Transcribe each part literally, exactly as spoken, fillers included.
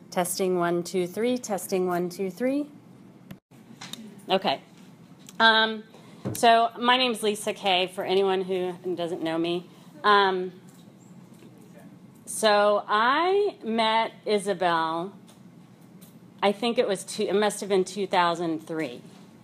Testing one, two, three. Testing one, two, three. Okay. Um, so my name's Lisa Kay, for anyone who doesn't know me. Um, so I met Isabel, I think it was, two, it must have been two thousand three.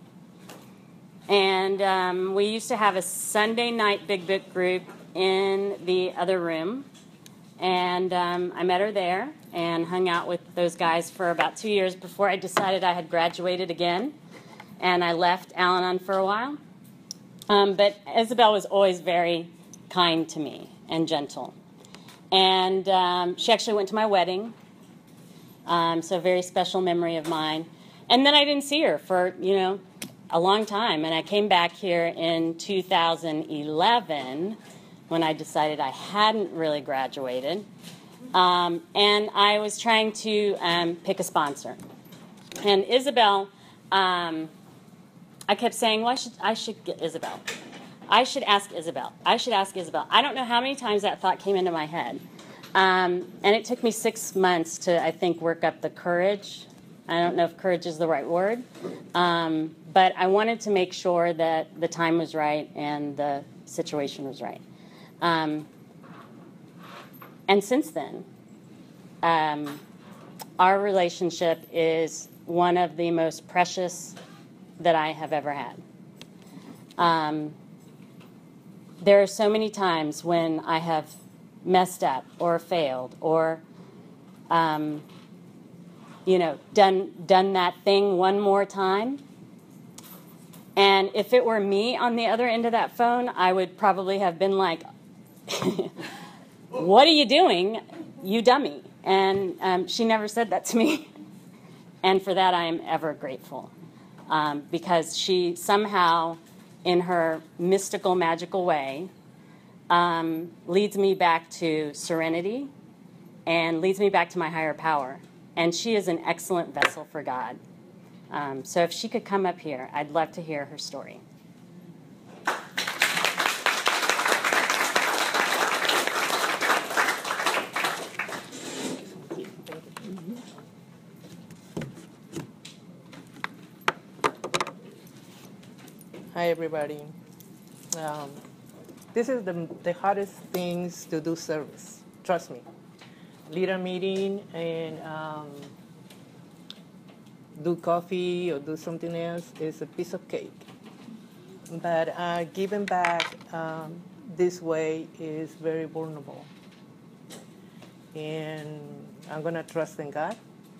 And um, we used to have a Sunday night Big Book group in the other room. And um, I met her there and hung out with those guys for about two years before I decided I had graduated again. And I left Al-Anon for a while. Um, but Isabel was always very kind to me and gentle. And um, she actually went to my wedding, um, so a very special memory of mine. And then I didn't see her for, you know, a long time. And I came back here in two thousand eleven when I decided I hadn't really graduated. Um, and I was trying to um, pick a sponsor. And Isabel... Um, I kept saying, well, I should, I should get Isabel. I should ask Isabel. I should ask Isabel. I don't know how many times that thought came into my head. Um, and it took me six months to, I think, work up the courage. I don't know if courage is the right word. Um, but I wanted to make sure that the time was right and the situation was right. Um, and since then, um, our relationship is one of the most precious that I have ever had. Um, there are so many times when I have messed up or failed or, um, you know, done done that thing one more time. And if it were me on the other end of that phone, I would probably have been like, "What are you doing, you dummy?" And um, she never said that to me. And for that, I am ever grateful. Um, because she somehow, in her mystical, magical way, um, leads me back to serenity and leads me back to my higher power. And she is an excellent vessel for God. Um, so if she could come up here, I'd love to hear her story. Hi, everybody. Um, this is the, the hardest things to do service. Trust me. Lead a meeting and um, do coffee or do something else is a piece of cake. But uh, giving back um, this way is very vulnerable. And I'm going to trust in God.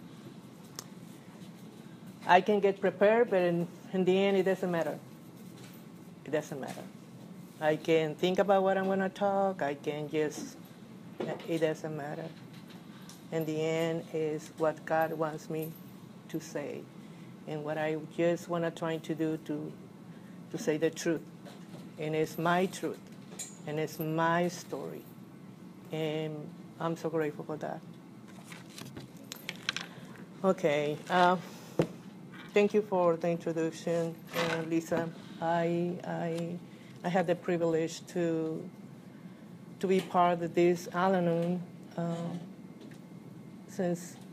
I can get prepared, but in, in the end, it doesn't matter. It doesn't matter. I can think about what I'm going to talk. I can just, it doesn't matter. In the end is what God wants me to say. And what I just want to try to do to, to say the truth. And it's my truth. And it's my story. And I'm so grateful for that. Okay. Uh, thank you for the introduction, uh, Lisa. I, I, I had the privilege to, to be part of this Al-Anon uh, since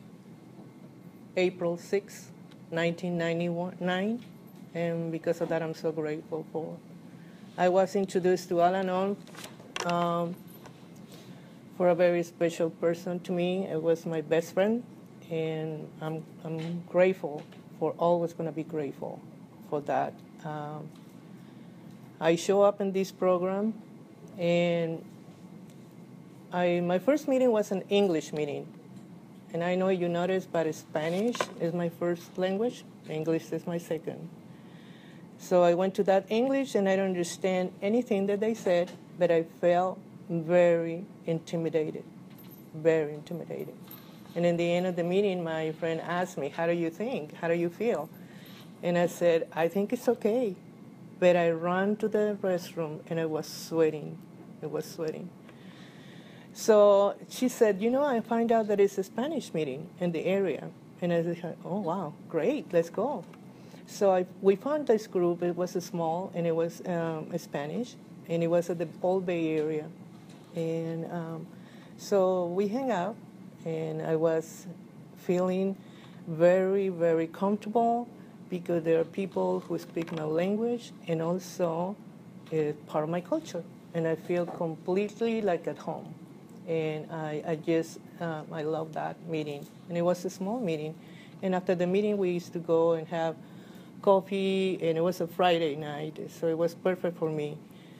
April sixth, nineteen ninety-nine, and because of that, I'm so grateful for. I was introduced to Al-Anon um, for a very special person to me. It was my best friend, and I'm, I'm grateful for, always going to be grateful for that. Um, I show up in this program, and I my first meeting was an English meeting. And I know you noticed, but Spanish is my first language. English is my second. So I went to that English, and I don't understand anything that they said, but I felt very intimidated, very intimidated. And in the end of the meeting, my friend asked me, how do you think? How do you feel? And I said, I think it's okay. But I ran to the restroom, and I was sweating. I was sweating. So she said, you know, I find out that it's a Spanish meeting in the area. And I said, oh, wow, great, let's go. So I, we found this group. It was small, and it was um, Spanish, and it was at the Old Bay Area. And um, so we hang out, and I was feeling very, very comfortable because there are people who speak my language and also it's part of my culture. And I feel completely like at home. And I, I just, um, I love that meeting. And it was a small meeting. And after the meeting, we used to go and have coffee, and it was a Friday night, so it was perfect for me.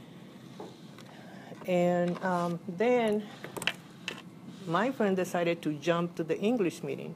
And um, then my friend decided to jump to the English meeting.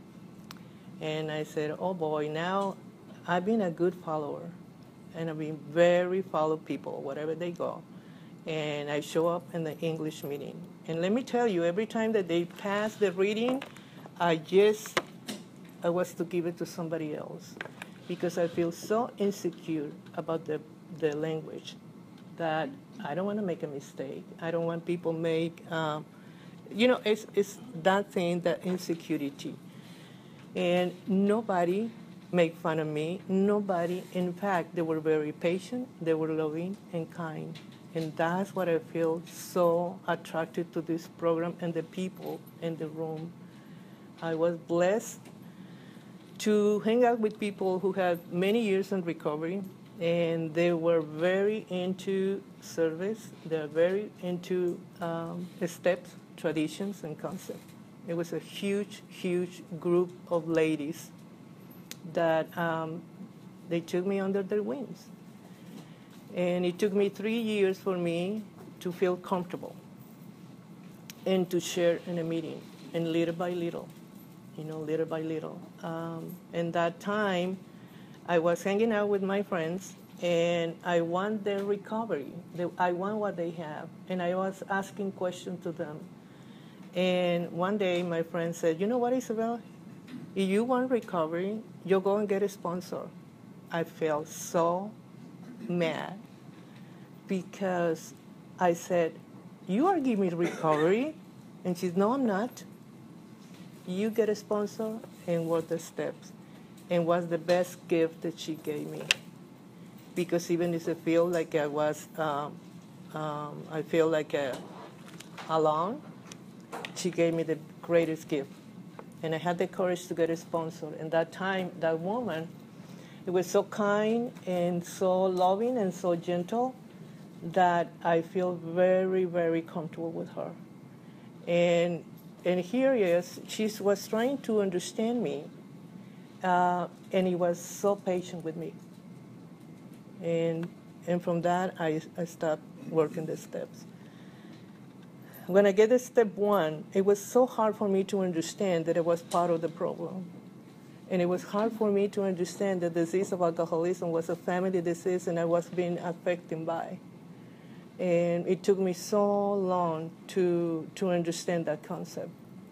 And I said, oh boy, now I've been a good follower. And I've been very follow people, wherever they go. And I show up in the English meeting. And let me tell you, every time that they pass the reading, I just, I was to give it to somebody else. Because I feel so insecure about the, the language that I don't want to make a mistake. I don't want people make, um, you know, it's, it's that thing, that insecurity. And nobody made fun of me. Nobody, in fact, they were very patient, they were loving and kind. And that's what I feel so attracted to this program and the people in the room. I was blessed to hang out with people who had many years in recovery, and they were very into service. They're very into um, steps, traditions, and concepts. It was a huge, huge group of ladies that um, they took me under their wings. And it took me three years for me to feel comfortable and to share in a meeting, and little by little. You know, little by little. Um, in that time, I was hanging out with my friends, and I want their recovery. I want what they have, and I was asking questions to them. And one day, my friend said, you know what, Isabel? If you want recovery, you go and get a sponsor. I felt so mad because I said, you are giving me recovery? And she said, no, I'm not. You get a sponsor and work the steps. And was the best gift that she gave me. Because even if I feel like I was, um, um, I feel like a, alone, she gave me the greatest gift. And I had the courage to get a sponsor. And that time, that woman, it was so kind and so loving and so gentle that I feel very, very comfortable with her. And And here is, she was trying to understand me, uh, and he was so patient with me. And and from that, I, I stopped working the steps. When I get to step one, it was so hard for me to understand that it was part of the problem. And it was hard for me to understand that the disease of alcoholism was a family disease and I was being affected by. And it took me so long to, to understand that concept.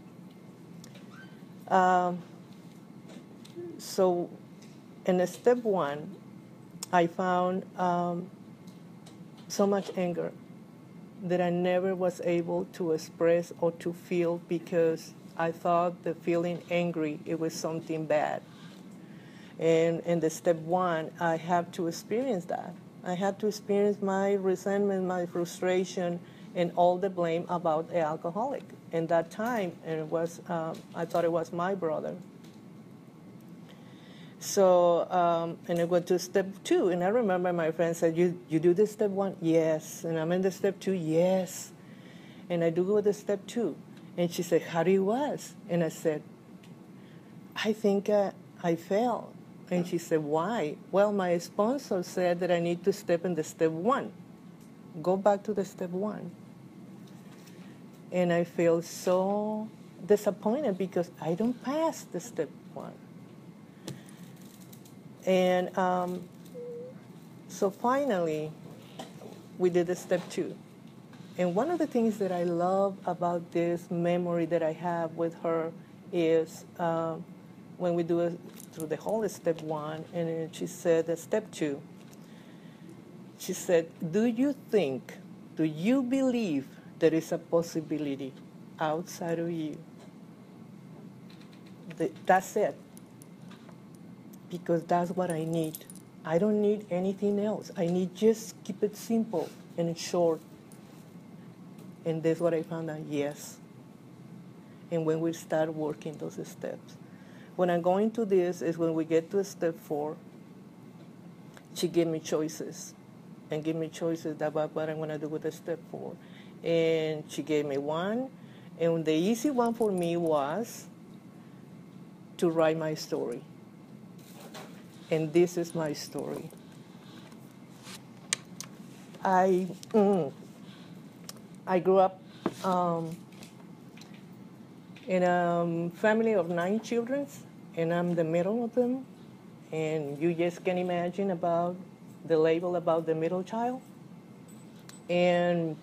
Um, so in step one, I found um, so much anger that I never was able to express or to feel because I thought the feeling angry, it was something bad. And in the step one, I had to experience that. I had to experience my resentment, my frustration, and all the blame about the alcoholic. And that time, and it was, um, I thought it was my brother. So, um, and I went to step two, and I remember my friend said, you, you do the step one? Yes. And I'm in the step two? Yes. And I do go to step two. And she said, how do you was? And I said, I think uh, I failed. And she said, why? Well, my sponsor said that I need to step in the step one. Go back to the step one. And I feel so disappointed because I don't pass the step one. And um, so finally, we did the step two. And one of the things that I love about this memory that I have with her is uh, when we do it through the whole step one, and then she said that step two, she said, do you think, do you believe there is a possibility outside of you? That's it. Because that's what I need. I don't need anything else. I need just keep it simple and short. And that's what I found out, yes. and when we start working those steps. When I'm going to this is when we get to step four, she gave me choices and give me choices about what I'm going to do with the step four. And she gave me one, and the easy one for me was to write my story. And this is my story. I, mm, I grew up um, in a family of nine children, and I'm the middle of them. And you just can imagine about the label about the middle child. And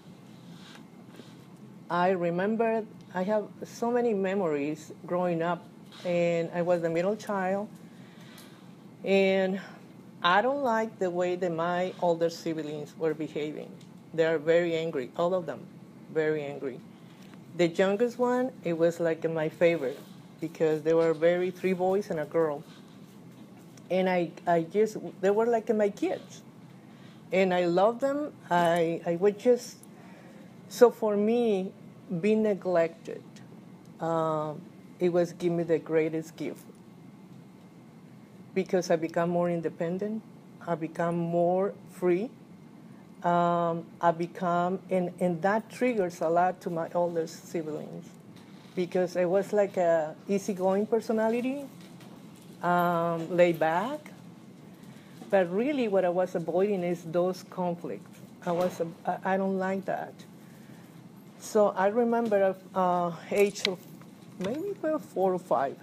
I remember I have so many memories growing up, and I was the middle child. And I don't like the way that my older siblings were behaving. They are very angry, all of them, very angry. The youngest one, it was like my favorite because they were very three boys and a girl. And I, I just, they were like my kids. And I loved them. I, I would just, so for me, being neglected, um, it was give me the greatest gift. Because I become more independent, I become more free, um, I become, and, and that triggers a lot to my older siblings. Because I was like a easygoing personality, um, laid back, but really what I was avoiding is those conflicts. I was, I don't like that. So I remember uh, age of maybe four or five.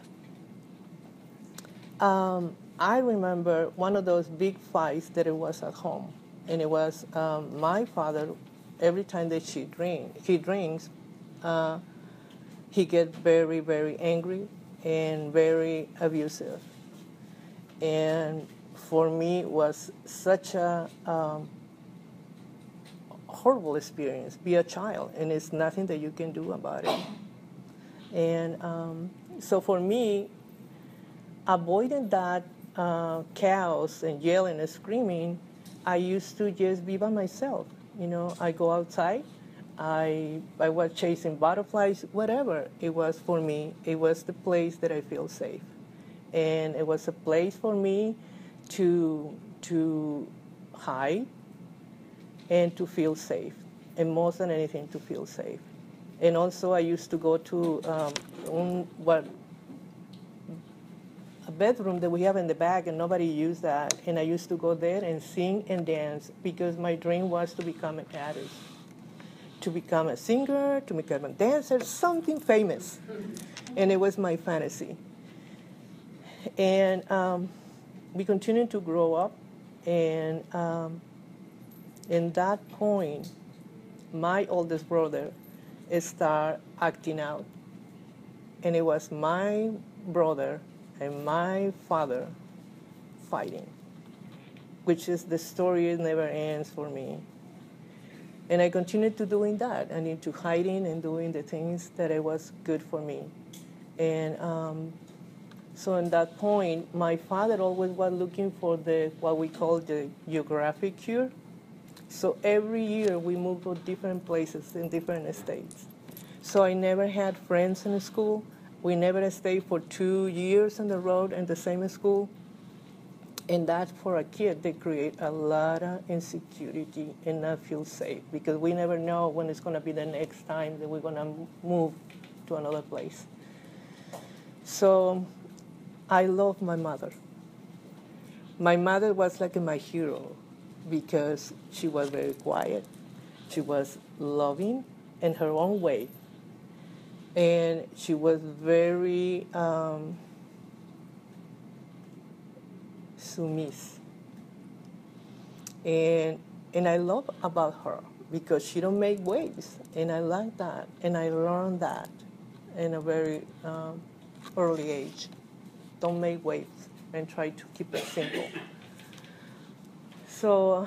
Um, I remember one of those big fights that it was at home, and it was um, my father. Every time that she drink, he drinks, uh, he gets very, very angry and very abusive. And for me, it was such a um, horrible experience. Be a child, and it's nothing that you can do about it. And um, so for me, avoiding that uh, chaos and yelling and screaming, I used to just be by myself. You know, I go outside, I I was chasing butterflies, whatever it was for me. It was the place that I feel safe, and it was a place for me to to hide and to feel safe, and more than anything, to feel safe. And also, I used to go to um, un, what. a bedroom that we have in the back, and nobody used that. And I used to go there and sing and dance because my dream was to become an artist, to become a singer, to become a dancer, something famous. And it was my fantasy. And um, we continued to grow up, and um, in that point, my oldest brother started acting out. And it was my brother and my father fighting, which is the story never ends for me. And I continued to doing that, and into hiding and doing the things that it was good for me. And um, so at that point, my father always was looking for the what we call the geographic cure. So every year we moved to different places in different states. So I never had friends in school. We never stayed for two years on the road in the same school. And that, for a kid, they create a lot of insecurity and not feel safe because we never know when it's going to be the next time that we're going to move to another place. So I love my mother. My mother was like my hero because she was very quiet. She was loving in her own way. And she was very um, submissive. And, and I love about her because she don't make waves. And I like that. And I learned that in a very um, early age. Don't make waves and try to keep it simple. So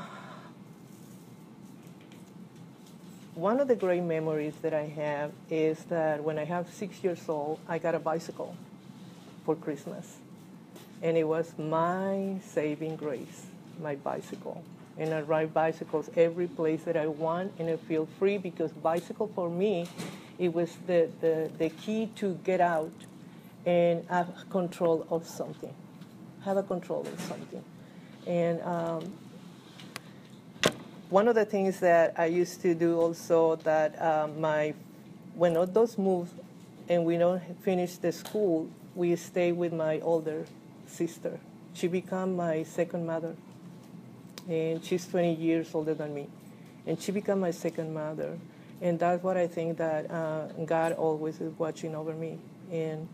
one of the great memories that I have is that when I have six years old, I got a bicycle for Christmas. And it was my saving grace, my bicycle. And I ride bicycles every place that I want, and I feel free because bicycle for me It was the, the, the key to get out and have control of something, have a control of something. And um, one of the things that I used to do also that uh, my, when all those moved and we don't finish the school, we stay with my older sister. She became my second mother, and she's twenty years older than me, and she became my second mother. And that's what I think that uh, God always is watching over me. And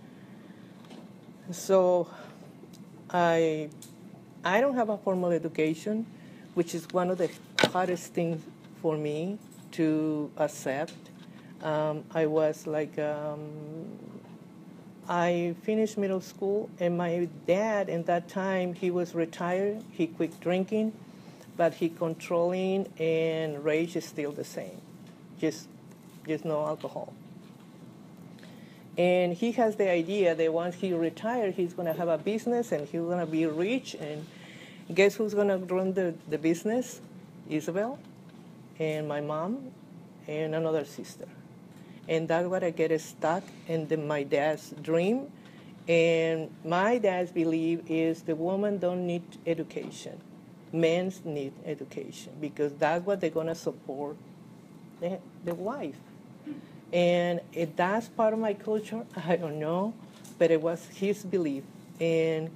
so I, I don't have a formal education, which is one of the hardest things for me to accept. Um, I was like, um, I finished middle school, and my dad, in that time, he was retired. He quit drinking, but he controlling, and rage is still the same, just, just no alcohol. And he has the idea that once he retires, he's going to have a business, and he's going to be rich. And guess who's going to run the, the business? Isabel, and my mom, and another sister. And that's what I get stuck in the, my dad's dream. And my dad's belief is the woman don't need education. Men need education, because that's what they're going to support the, the wife. And it, that's part of my culture. I don't know, but it was his belief. And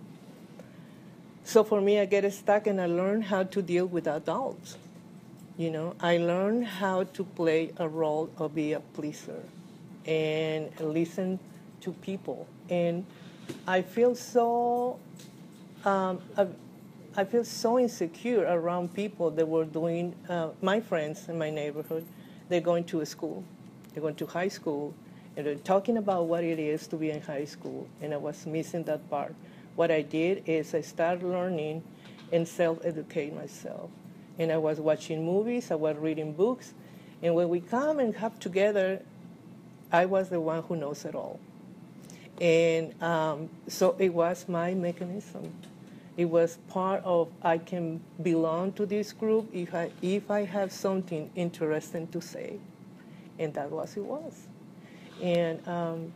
so for me, I get stuck, and I learn how to deal with adults. You know, I learned how to play a role of be a pleaser and listen to people. And I feel so, um, I, I feel so insecure around people that were doing, uh, my friends in my neighborhood, they're going to a school, they're going to high school, and they're talking about what it is to be in high school, and I was missing that part. What I did is I started learning and self-educate myself. And I was watching movies, I was reading books, and when we come and have together, I was the one who knows it all. And um, so it was my mechanism. It was part of, I can belong to this group if I, if I have something interesting to say. And that was it was. And um,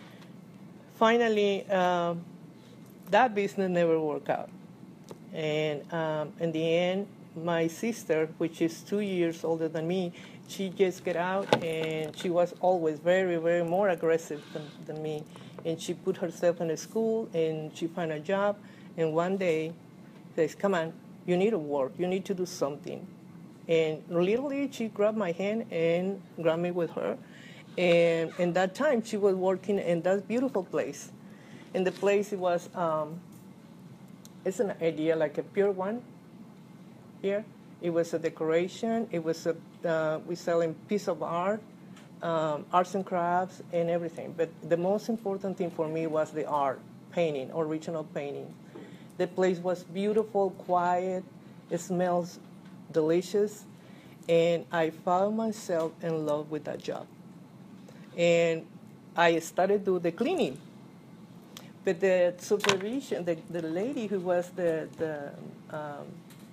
finally, um, that business never worked out. And um, in the end, my sister, which is two years older than me, she just got out, and she was always very, very more aggressive than, than me. And she put herself in a school, and she found a job. And one day, says, "Come on, you need to work. You need to do something." And literally, she grabbed my hand and grabbed me with her. And in that time, she was working in that beautiful place. And the place, it was, um, it's an idea like a pure one. Here, it was a decoration. It was a uh, we selling piece of art, um, arts and crafts, and everything. But the most important thing for me was the art, painting, original painting. The place was beautiful, quiet. It smells delicious, and I found myself in love with that job. And I started to do the cleaning. But the supervision, the, the lady who was the the um,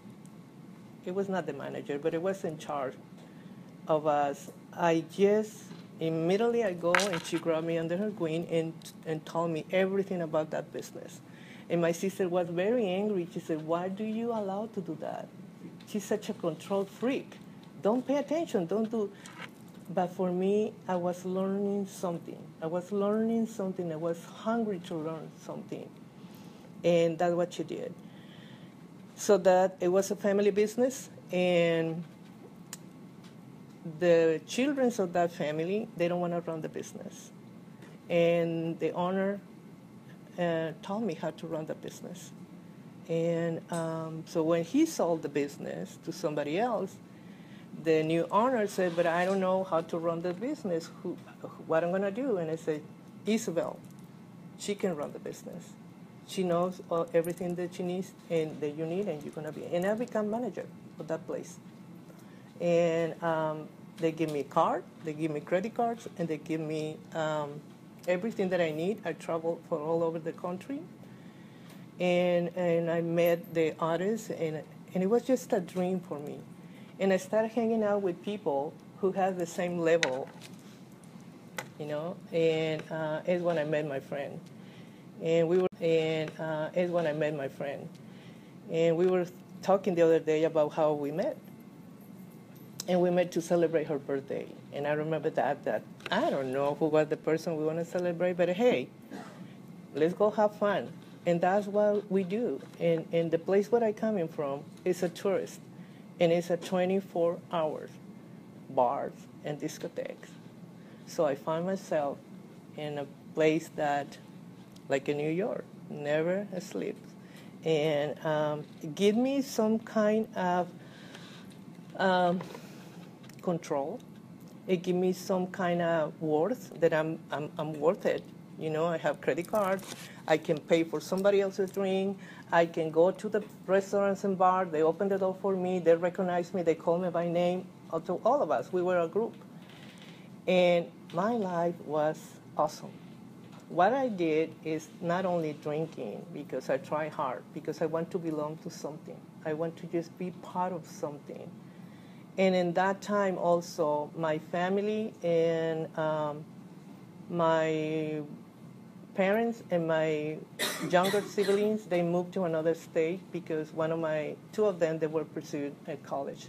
it was not the manager, but it was in charge of us. I just, immediately I go, and she grabbed me under her wing and, and told me everything about that business. And my sister was very angry. She said, "Why do you allow to do that? She's such a control freak. Don't pay attention, don't do." But for me, I was learning something. I was learning something. I was hungry to learn something. And that's what she did. So that it was a family business, and the children of that family, they don't want to run the business. And the owner uh, taught me how to run the business. And um, so when he sold the business to somebody else, the new owner said, "But I don't know how to run the business. Who, what am I going to do?" And I said, "Isabel, she can run the business. She knows uh, everything that she needs and that you need, and you're going to be." And I become manager of that place. And um, they give me a card, they give me credit cards, and they give me um, everything that I need. I travel for all over the country. And, and I met the artists, and, and it was just a dream for me. And I started hanging out with people who have the same level you know, and uh, it's when I met my friend. And we were, and uh, it's when I met my friend. And we were talking the other day about how we met. And we met to celebrate her birthday. And I remember that, that I don't know who was the person we want to celebrate, but hey, let's go have fun. And that's what we do. And, and the place where I'm coming from is a tourist. And it's a twenty-four hours, bars and discotheques. So I find myself in a place that, like in New York, never sleeps. And um, give me some kind of um, control. It gives me some kind of worth that I'm, I'm, I'm worth it. You know, I have credit cards. I can pay for somebody else's drink. I can go to the restaurants and bars. They open the door for me. They recognize me. They call me by name. To all of us, we were a group. And my life was awesome. What I did is not only drinking because I try hard, because I want to belong to something. I want to just be part of something. And in that time also, my family and um, my parents and my younger siblings, they moved to another state because one of my, two of them, they were pursued at college.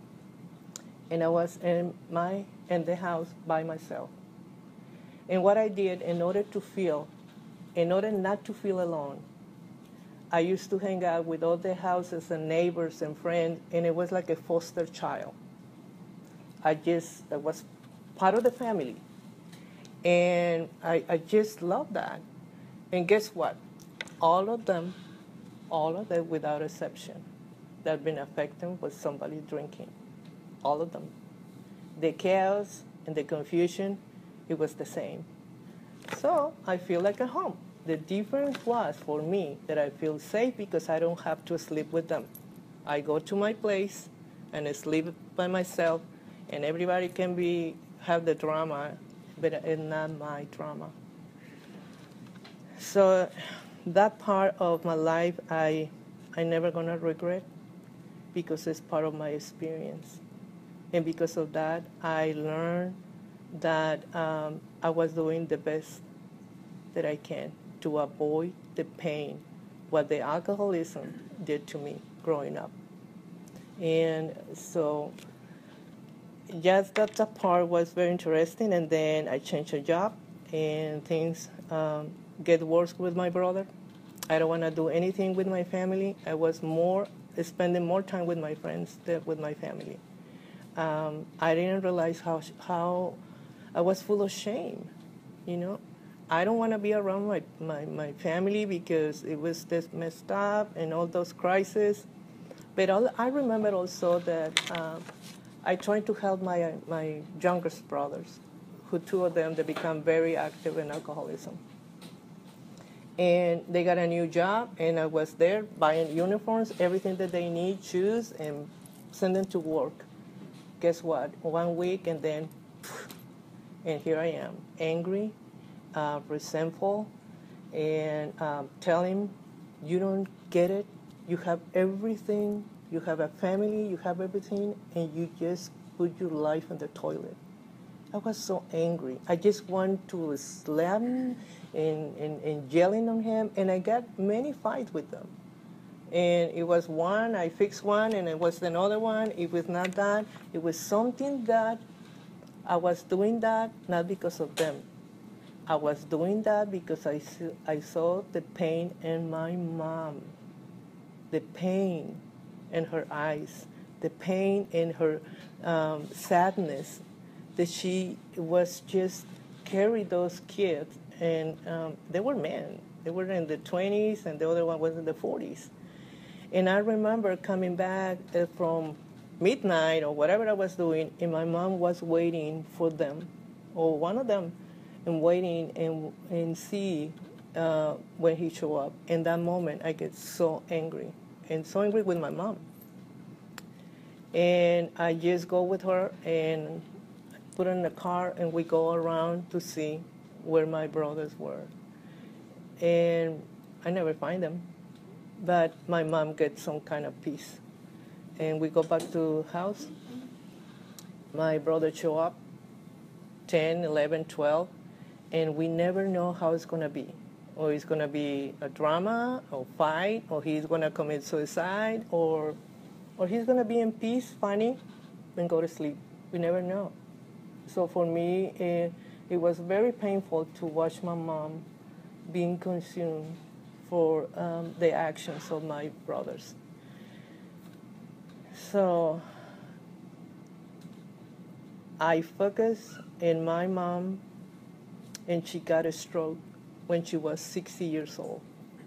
And I was in my, in the house by myself. And what I did in order to feel, in order not to feel alone, I used to hang out with all the houses and neighbors and friends, and it was like a foster child. I just, I was part of the family. And I, I just love that. And guess what? All of them, all of them without exception, that have been affected with somebody drinking. All of them. The chaos and the confusion, it was the same. So I feel like at home. The difference was for me that I feel safe because I don't have to sleep with them. I go to my place and I sleep by myself, and everybody can be have the drama, but it's not my drama. So that part of my life, I I never gonna regret because it's part of my experience. And because of that, I learned that um, I was doing the best that I can to avoid the pain, what the alcoholism did to me growing up. And so, yes, that, that part was very interesting. And then I changed a job, and things um, get worse with my brother. I don't want to do anything with my family. I was more spending more time with my friends than with my family. Um, I didn't realize how how I was full of shame, you know. I don't want to be around my, my, my family because it was just messed up and all those crises. But all, I remember also that uh, I tried to help my my youngest brothers, who two of them, they become very active in alcoholism. And they got a new job, and I was there buying uniforms, everything that they need, shoes, and send them to work. Guess what? One week, and then, and here I am, angry, uh, resentful, and um, tell him, you don't get it. You have everything. You have a family. You have everything, and you just put your life in the toilet. I was so angry. I just want to slap him and, and, and yelling on him, and I got many fights with them. And it was one, I fixed one, and it was another one. It was not that. It was something that I was doing that not because of them. I was doing that because I, I saw the pain in my mom, the pain in her eyes, the pain in her um, sadness, that she was just carry those kids, and um, they were men. They were in the twenties, and the other one was in the forties. And I remember coming back from midnight or whatever I was doing, and my mom was waiting for them, or one of them, and waiting and and see uh, when he show up. In that moment, I get so angry, and so angry with my mom. And I just go with her and put her in the car, and we go around to see where my brothers were. And I never find them. But my mom gets some kind of peace. And we go back to the house. My brother show up, ten, eleven, twelve, and we never know how it's going to be. Or it's going to be a drama, or fight, or he's going to commit suicide, or, or he's going to be in peace, funny, and go to sleep. We never know. So for me, it, it was very painful to watch my mom being consumed for um, the actions of my brothers. So I focused in my mom, and she got a stroke when she was sixty years old.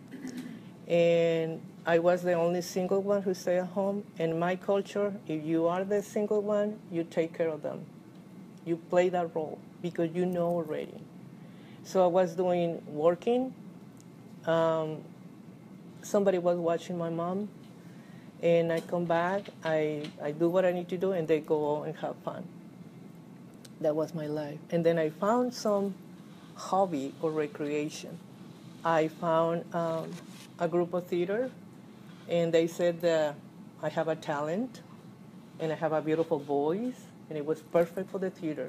And I was the only single one who stayed at home. In my culture, if you are the single one, you take care of them. You play that role because you know already. So I was doing working. Um, somebody was watching my mom, and I come back, I, I do what I need to do, and they go and have fun. That was my life. And then I found some hobby or recreation. I found um, a group of theater, and they said that I have a talent, and I have a beautiful voice, and it was perfect for the theater.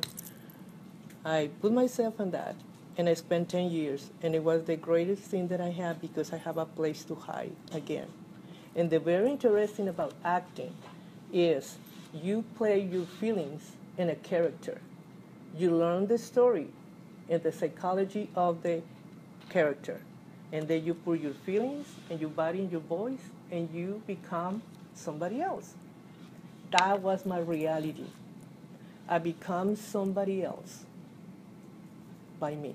I put myself in that, and I spent ten years, and it was the greatest thing that I had because I have a place to hide again. And the very interesting about acting is you play your feelings in a character. You learn the story and the psychology of the character, and then you put your feelings and your body and your voice, and you become somebody else. That was my reality. I become somebody else by me.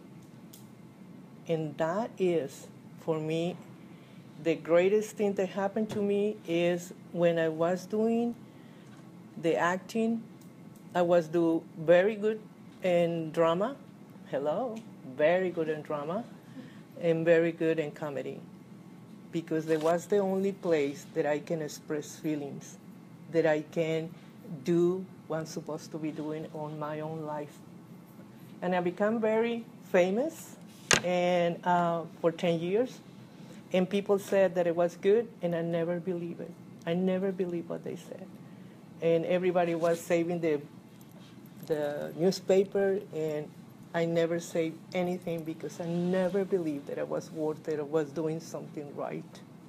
And that is, for me, the greatest thing that happened to me is when I was doing the acting, I was do very good in drama. Hello, very good in drama, and very good in comedy, because it was the only place that I can express feelings, that I can do what I'm supposed to be doing on my own life. And I became very famous, and uh, for ten years, and people said that it was good, and I never believed it. I never believed what they said. And everybody was saving the the newspaper, and I never saved anything because I never believed that I was worth it or was doing something right.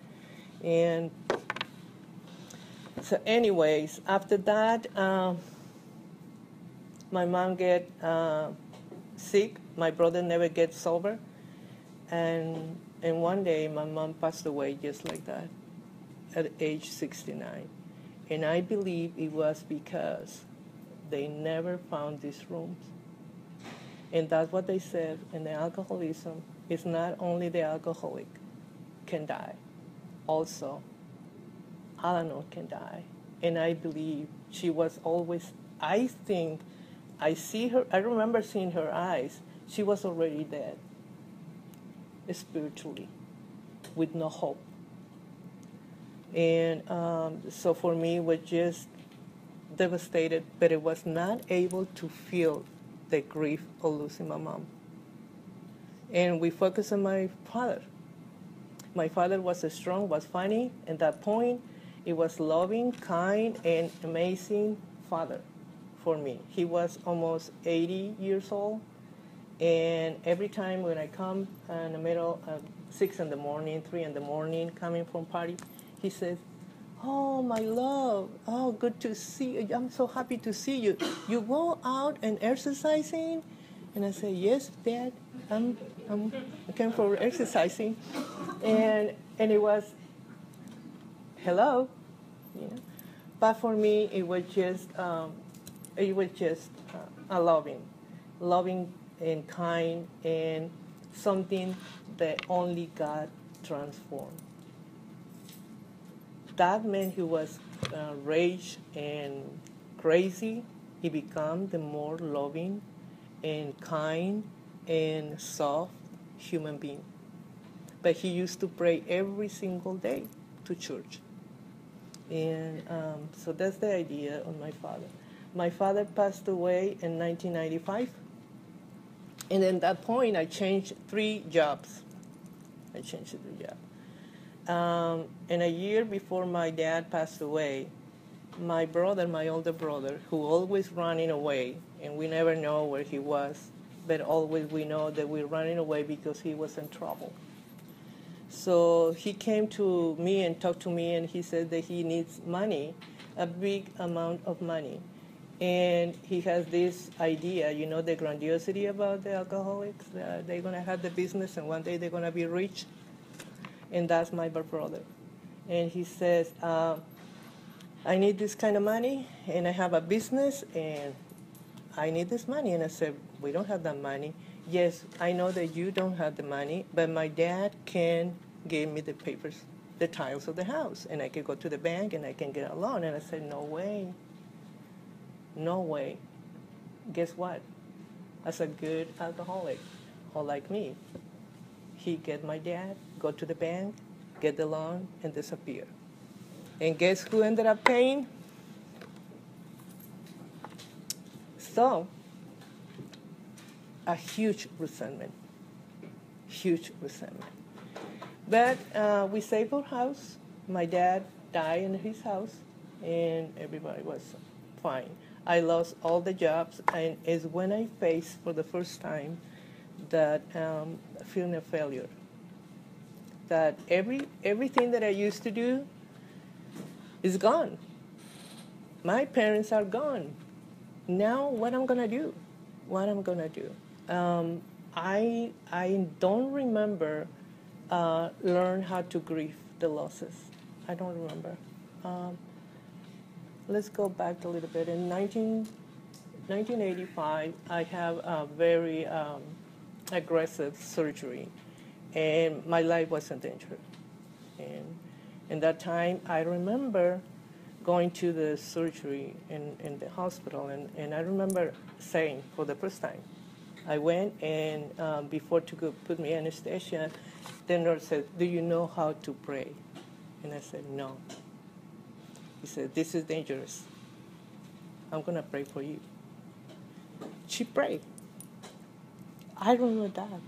And so anyways, after that, um, my mom get uh, sick. My brother never gets sober. And, and one day, my mom passed away just like that at age sixty-nine. And I believe it was because they never found these rooms. And that's what they said in the alcoholism. It's not only the alcoholic can die. Also, Al-Anon can die. And I believe she was always, I think, I see her, I remember seeing her eyes. She was already dead, spiritually, with no hope. And um, so for me, it was just devastated, but it was not able to feel the grief of losing my mom. And we focused on my father. My father was strong, was funny. At that point, he was loving, kind, and amazing father for me. He was almost eighty years old. And every time when I come in the middle of six in the morning, three in the morning, coming from party, he says, "Oh, my love, oh, good to see you. I'm so happy to see you. You go out and exercising?" And I say, "Yes, Dad, I'm, I'm, I came for exercising." And and it was, hello, you know. But for me, it was just, um, it was just uh, a loving, loving and kind, and something that only God transformed. That man who was uh, rage and crazy, he became the more loving and kind and soft human being. But he used to pray every single day to church. And um, so that's the idea of my father. My father passed away in nineteen ninety-five. And at that point, I changed three jobs. I changed three jobs. Um, and a year before my dad passed away, my brother, my older brother, who always running away, and we never know where he was, but always we know that we're running away because he was in trouble. So he came to me and talked to me, and he said that he needs money, a big amount of money. And he has this idea, you know, the grandiosity about the alcoholics, that they're going to have the business and one day they're going to be rich. And that's my brother. And he says, uh, I need this kind of money, and I have a business, and I need this money. And I said, we don't have that money. Yes, I know that you don't have the money, but my dad can give me the papers, the tiles of the house, and I can go to the bank and I can get a loan. And I said, no way. No way. Guess what? As a good alcoholic, or like me, he get my dad, go to the bank, get the loan, and disappear. And guess who ended up paying? So, a huge resentment, huge resentment. But uh, we saved our house. My dad died in his house, and everybody was fine. I lost all the jobs, and it's when I faced for the first time that um, feeling of failure. That every everything that I used to do is gone. My parents are gone. Now, what I'm gonna do? What I'm gonna do? Um, I I don't remember uh, learn how to grieve the losses. I don't remember. Um, let's go back a little bit. In nineteen, nineteen eighty-five, I have a very um, aggressive surgery, and my life was in danger. And in that time, I remember going to the surgery in, in the hospital, and, and I remember saying for the first time, I went, and um, before to go put me anesthesia, the nurse said, do you know how to pray? And I said, no. He said, this is dangerous. I'm going to pray for you. She prayed. I remember that.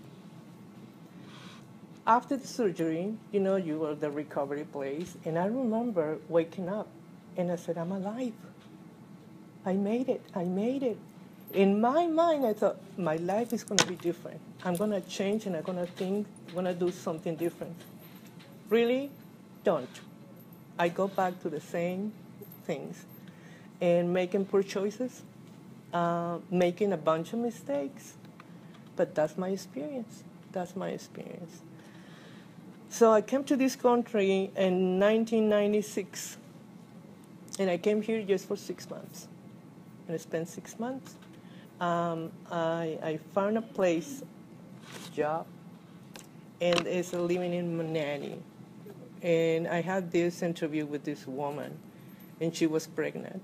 After the surgery, you know, you were the recovery place, and I remember waking up, and I said, I'm alive. I made it. I made it. In my mind, I thought, my life is going to be different. I'm going to change, and I'm going to think, I'm going to do something different. Really? Don't. I go back to the same things and making poor choices, uh, making a bunch of mistakes. But that's my experience. That's my experience. So I came to this country in nineteen ninety-six, and I came here just for six months. And I spent six months. Um, I, I found a place, job, and it's living in Manani. And I had this interview with this woman, and she was pregnant.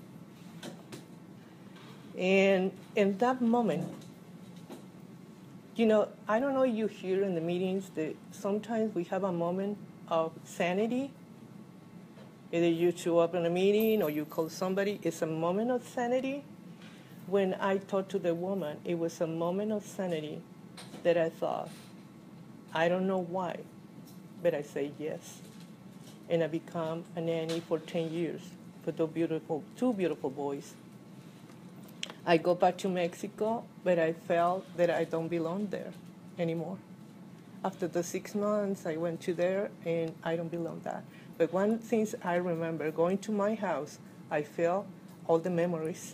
And in that moment, you know, I don't know if you hear in the meetings that sometimes we have a moment of sanity. Either you show up in a meeting or you call somebody, it's a moment of sanity. When I talked to the woman, it was a moment of sanity that I thought, I don't know why, but I say yes. And I become a nanny for ten years for two beautiful, two beautiful boys. I go back to Mexico, but I felt that I don't belong there anymore. After the six months, I went to there, and I don't belong there. But one thing I remember, going to my house, I felt all the memories.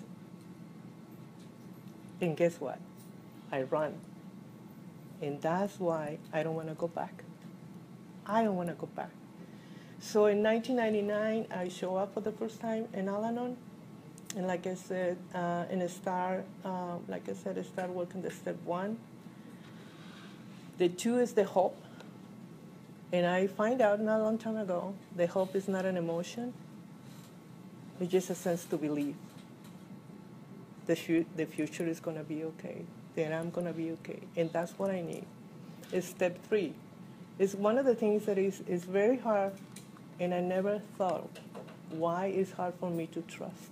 And guess what? I run. And that's why I don't want to go back. I don't want to go back. So in nineteen ninety-nine, I show up for the first time in Al-Anon. And like I said, uh, in a star, uh, like I said, I started working the step one. The two is the hope. And I find out not a long time ago, the hope is not an emotion. It's just a sense to believe. The, fu- the future is going to be okay. Then I'm going to be okay. And that's what I need. It's step three. It's one of the things that is, is very hard, and I never thought why it's hard for me to trust.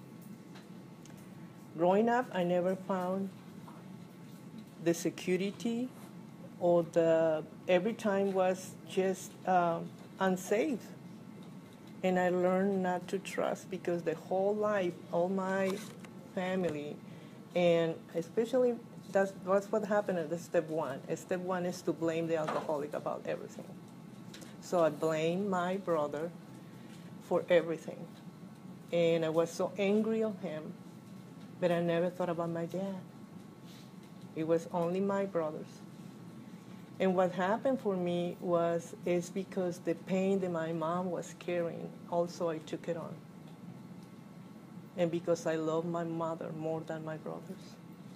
Growing up, I never found the security, or the every time was just um, unsafe. And I learned not to trust, because the whole life, all my family, and especially that's, that's what happened at the step one. Step one is to blame the alcoholic about everything. So I blamed my brother for everything. And I was so angry on him, but I never thought about my dad. It was only my brothers. And what happened for me was, is because the pain that my mom was carrying, also I took it on. And because I love my mother more than my brothers.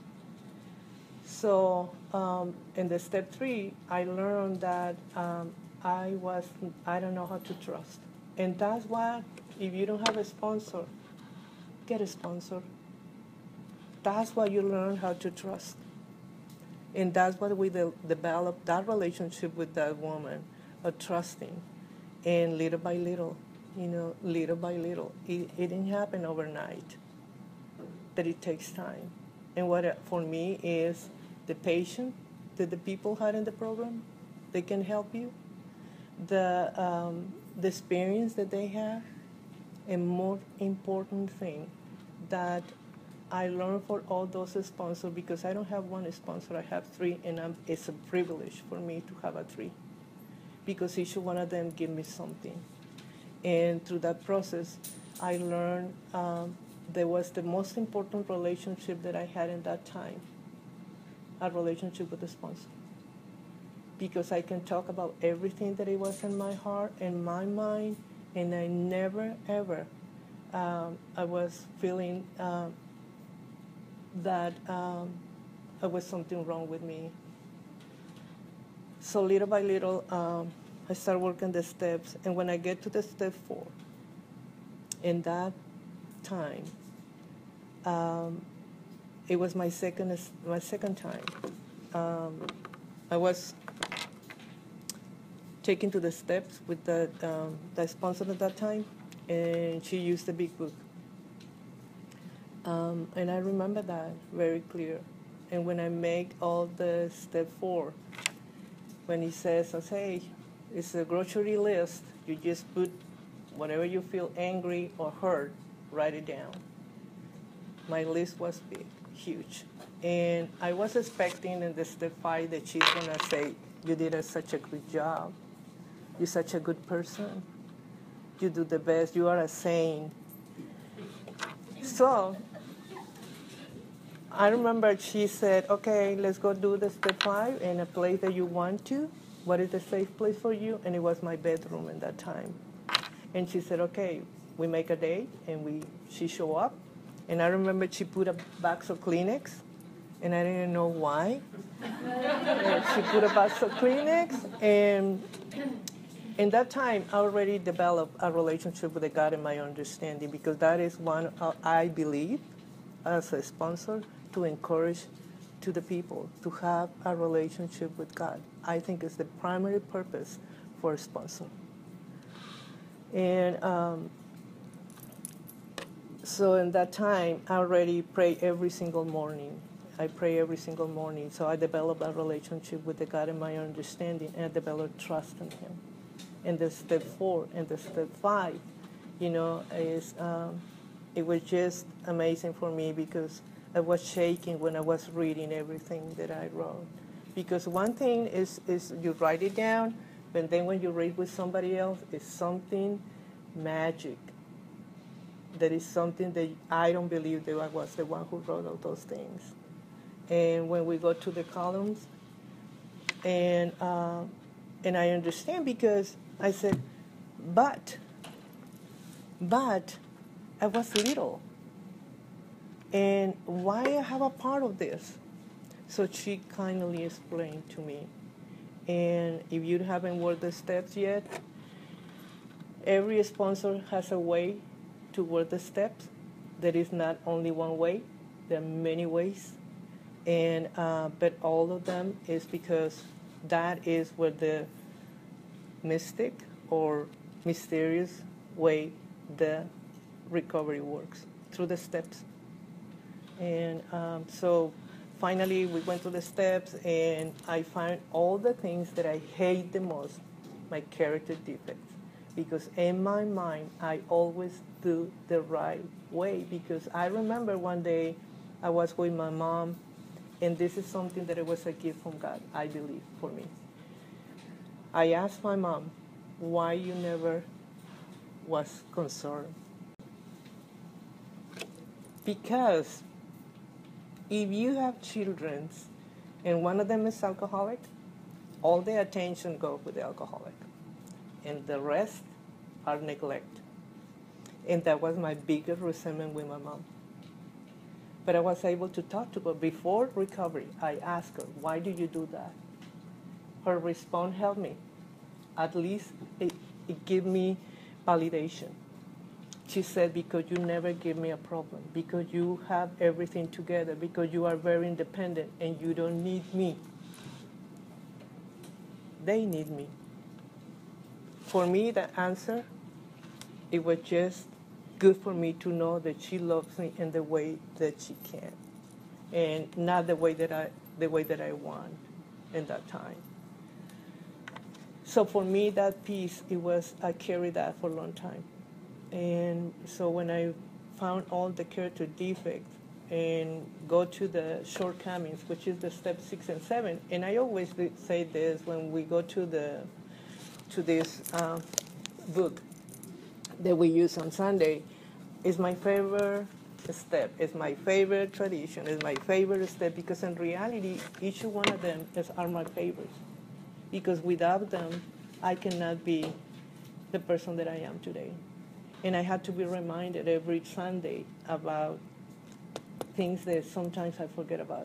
So um, in the step three, I learned that um, I was, I don't know how to trust. And that's why, if you don't have a sponsor, get a sponsor. That's why you learn how to trust. And that's what we de- developed, that relationship with that woman, of trusting. And little by little, you know, little by little. It, it didn't happen overnight, but it takes time. And what it, for me is the patience that the people had in the program, they can help you, the, um, the experience that they have, and more important thing, that I learned for all those sponsors, because I don't have one sponsor, I have three, and I'm, it's a privilege for me to have a three, because each one of them give me something. And through that process, I learned um, there was the most important relationship that I had in that time, a relationship with the sponsor. Because I can talk about everything that it was in my heart and my mind, and I never, ever, um, I was feeling um, that um, there was something wrong with me. So little by little, um, I started working the steps, and when I get to the step four, in that time, um, it was my second my second time. Um, I was taken to the steps with the um, the sponsor at that time, and she used the big book. Um, and I remember that very clear. And when I make all the step four, when he says, hey, it's a grocery list, you just put whatever you feel angry or hurt, write it down. My list was big, huge. And I was expecting in the step five that she's gonna say, you did a, such a good job. You're such a good person. You do the best, you are a saint. So I remember she said, okay, let's go do the step five in a place that you want to. What is the safe place for you? And it was my bedroom in that time. And she said, okay, we make a date, and we she show up. And I remember she put a box of Kleenex, and I didn't know why. And she put a box of Kleenex, and in that time, I already developed a relationship with God in my understanding, because that is one uh, I believe, as a sponsor, to encourage to the people to have a relationship with God. I think it's the primary purpose for a sponsor. And um, so in that time, I already pray every single morning. I pray every single morning. So I developed a relationship with the God in my understanding, and I developed trust in Him. And the step four and the step five, you know, is um, it was just amazing for me, because I was shaking when I was reading everything that I wrote. Because one thing is, is you write it down, but then when you read with somebody else, it's something magic. That is something that I don't believe that I was the one who wrote all those things. And when we go to the columns, and uh, and I understand, because I said, but, but I was little. And why I have a part of this? So she kindly explained to me. And if you haven't worked the steps yet, every sponsor has a way to work the steps. There is not only one way, there are many ways. And uh, but all of them is because that is where the mystic or mysterious way the recovery works, through the steps. And um, so finally we went through the steps, and I found all the things that I hate the most, my character defects. Because in my mind, I always do the right way. Because I remember one day I was with my mom, And this is something that it was a gift from God, I believe, for me. I asked my mom, why you never was concerned? Because if you have children and one of them is alcoholic, all the attention goes with the alcoholic. And the rest are neglect. And that was my biggest resentment with my mom. But I was able to talk to her. Before recovery, I asked her, why do you do that? Her response helped me. At least it, it gave me validation. She said, because you never give me a problem, because you have everything together, because you are very independent and you don't need me. They need me. For me, the answer, it was just good for me to know that she loves me in the way that she can, and not the way that I, the way that I want in that time. So for me, that piece, it was, I carried that for a long time. And so when I found all the character defects and go to the shortcomings, which is the step six and seven, and I always say this when we go to the to this uh, book that we use on Sunday, is my favorite step, it's my favorite tradition, it's my favorite step, because in reality, each one of them is, are my favorites. Because without them, I cannot be the person that I am today. And I had to be reminded every Sunday about things that sometimes I forget about.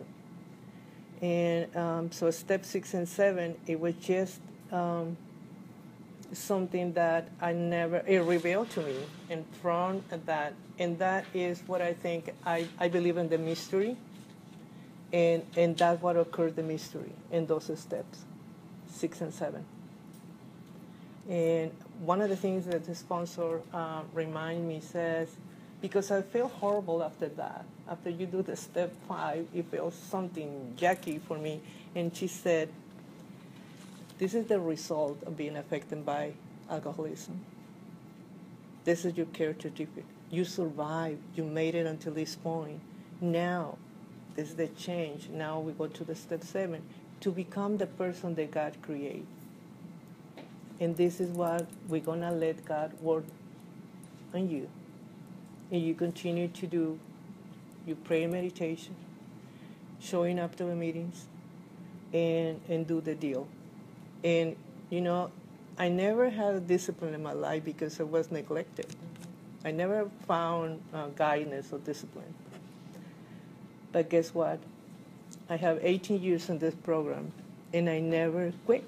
And um, so step six and seven, it was just um, something that I never, it revealed to me in front of that. And that is what I think, I, I believe in the mystery. And, and that's what occurred, the mystery, in those steps, six and seven. And one of the things that the sponsor uh, reminded me says, because I feel horrible after that. After you do the step five, it feels something yucky for me. And she said, this is the result of being affected by alcoholism. This is your character defect. You survived. You made it until this point. Now, this is the change. Now we go to the step seven, to become the person that God created. And this is what we're going to let God work on you. And you continue to do your prayer meditation, showing up to the meetings, and, and do the deal. And, you know, I never had discipline in my life because I was neglected. I never found uh, guidance or discipline. But guess what? I have eighteen years in this program, and I never quit.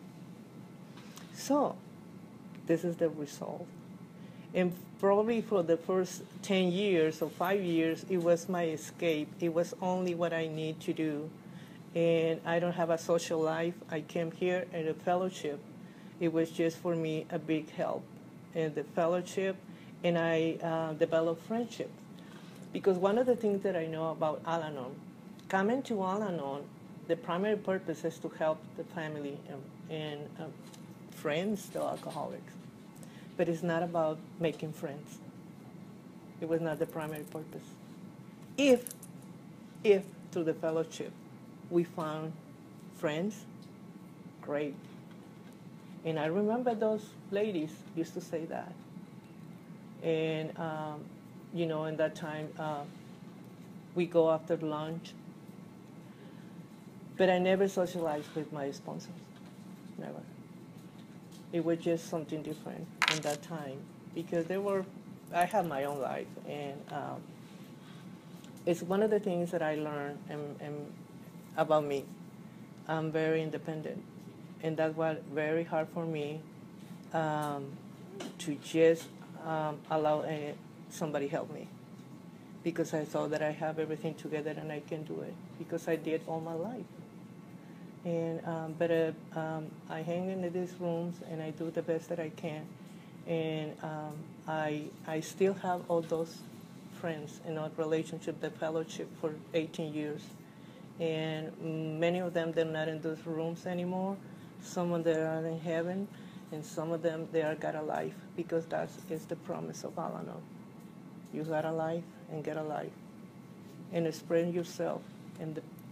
So, this is the result. And probably for the first ten years or five years, it was my escape. It was only what I need to do. And I don't have a social life. I came here at a fellowship. It was just for me a big help in the fellowship, and I uh, developed friendship. Because one of the things that I know about Al-Anon, coming to Al-Anon, the primary purpose is to help the family and, and uh, friends, the alcoholics. But it's not about making friends. It was not the primary purpose. If, if through the fellowship we found friends, great. And I remember those ladies used to say that. And, um, you know, in that time, uh, we go after lunch. But I never socialized with my sponsors, never. It was just something different in that time, because they were, I had my own life, and um, it's one of the things that I learned and, and about me. I'm very independent, and that's what very hard for me um, to just um, allow uh, somebody help me, because I thought that I have everything together and I can do it, because I did all my life. And um, but uh, um, I hang in these rooms and I do the best that I can, and um, I I still have all those friends in our relationship, the fellowship for eighteen years, and many of them they're not in those rooms anymore. Some of them are in heaven, and some of them they are got a life, because that is the promise of Al-Anon. You got a life and get a life, and spread yourself in the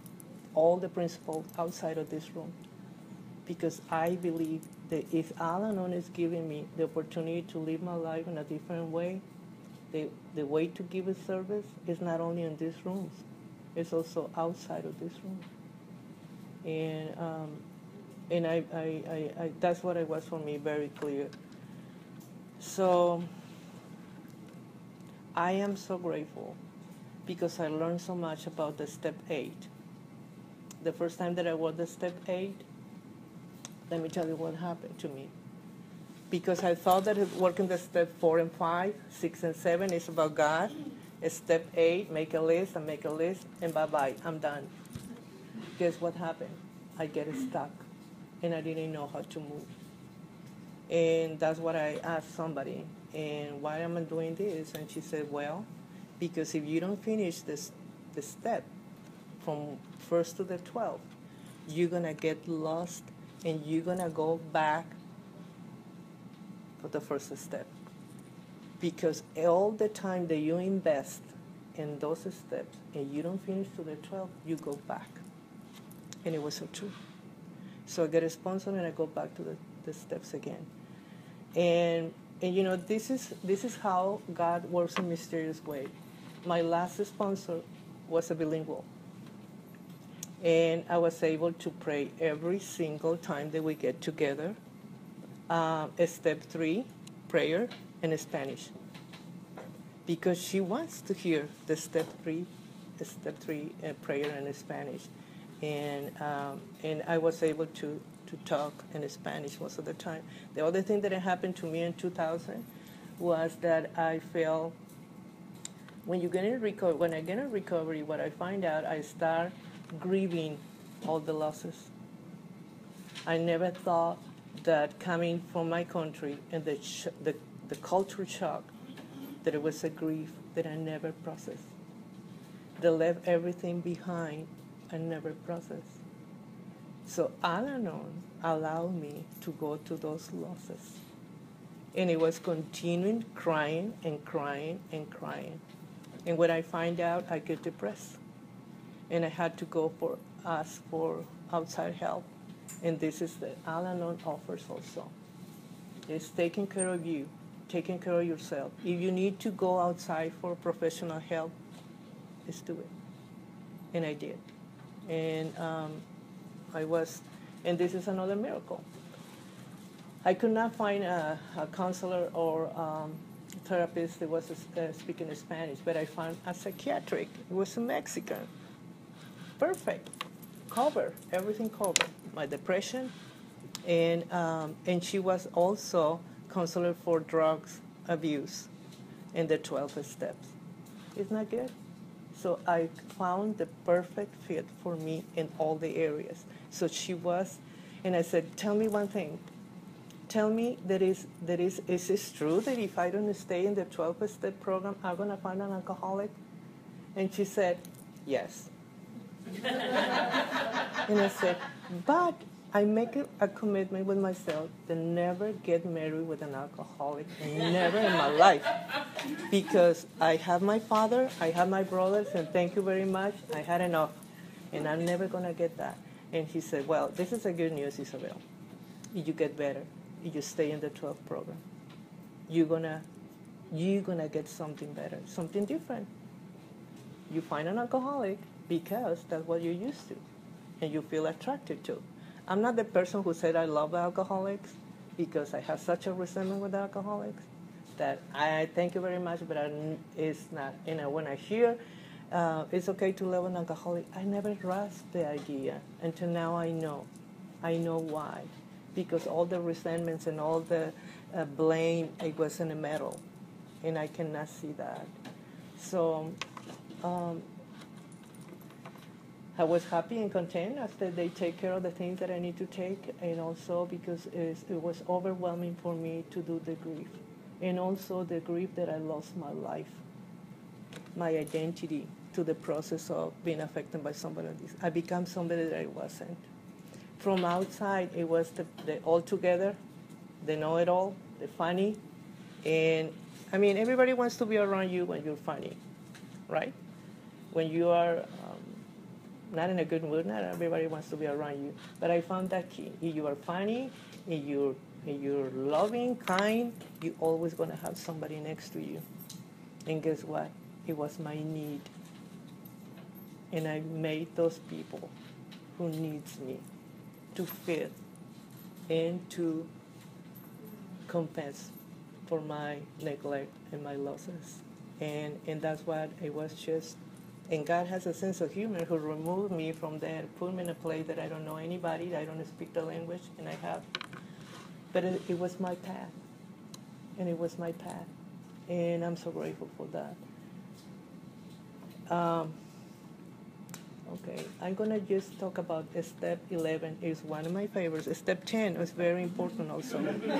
all the principals outside of this room, because I believe that if Al-Anon is giving me the opportunity to live my life in a different way, the, the way to give a service is not only in these rooms, it's also outside of this room. And um, and I, I, I, I, that's what it was for me, very clear. So I am so grateful because I learned so much about the step eight. The first time that I worked the step eight, let me tell you what happened to me. Because I thought that working the step four and five, six and seven is about God. Step eight, make a list and make a list, and bye-bye, I'm done. Guess what happened? I get stuck, and I didn't know how to move. And that's what I asked somebody, and why am I doing this? And she said, well, because if you don't finish this, the step from first to the twelfth, you're going to get lost, and you're going to go back for the first step. Because all the time that you invest in those steps and you don't finish to the twelfth, you go back. And it was so true. So I get a sponsor and I go back to the, the steps again. And and you know, this is this is how God works in a mysterious way. My last sponsor was a bilingual. And I was able to pray every single time that we get together. Uh, step three, prayer in Spanish. Because she wants to hear the step three, the step three uh, prayer in Spanish. And um, and I was able to, to talk in Spanish most of the time. The other thing that happened to me in two thousand was that I felt, when you get in recovery, when I get in recovery, what I find out, I start grieving all the losses. I never thought that coming from my country and the, sh- the, the culture shock, that it was a grief that I never processed. They left everything behind and never processed. So Al-Anon allowed me to go to those losses. And it was continuing crying and crying and crying. And when I find out, I get depressed. And I had to go for ask for outside help. And this is the Al-Anon offers also. It's taking care of you, taking care of yourself. If you need to go outside for professional help, let's do it. And I did. And um, I was, and this is another miracle. I could not find a, a counselor or um, therapist that was uh, speaking Spanish, but I found a psychiatric. It was a Mexican. Perfect. Covered, everything covered. My depression, and um, and she was also counselor for drugs abuse in the twelve steps. Isn't that good? So I found the perfect fit for me in all the areas. So she was, and I said, tell me one thing. Tell me that is that is is this true that if I don't stay in the twelve step program, I'm gonna find an alcoholic? And she said, yes. And I said, but I make a, a commitment with myself to never get married with an alcoholic, never in my life. Because I have my father, I have my brothers, and thank you very much, I had enough. And I'm never going to get that. And he said, well, this is a good news, Isabel. If you get better, if you stay in the twelve program, you're going to you're gonna get something better, something different. You find an alcoholic because that's what you're used to, and you feel attracted to. I'm not the person who said I love alcoholics because I have such a resentment with alcoholics that I thank you very much, but I, it's not. You know, when I hear uh, it's okay to love an alcoholic, I never grasped the idea until now. I know, I know why, because all the resentments and all the uh, blame, it was in the middle, and I cannot see that. So. Um, I was happy and content after they take care of the things that I need to take, and also because it's, it was overwhelming for me to do the grief, and also the grief that I lost my life, my identity, to the process of being affected by somebody like this. I became somebody that I wasn't. From outside, it was the, the all-together, the know-it-all, the funny, and I mean, everybody wants to be around you when you're funny, right? When you are um, not in a good mood. Not everybody wants to be around you. But I found that key. If you are funny, if you're, if you're loving, kind, you're always going to have somebody next to you. And guess what? It was my need. And I made those people who needs me to fit and to compensate for my neglect and my losses. And, and that's what it was just. And God has a sense of humor who removed me from there, put me in a place that I don't know anybody, I don't speak the language, and I have. But it, it was my path. And it was my path. And I'm so grateful for that. Um, okay, I'm going to just talk about step eleven. Is one of my favorites. Step ten is very important also.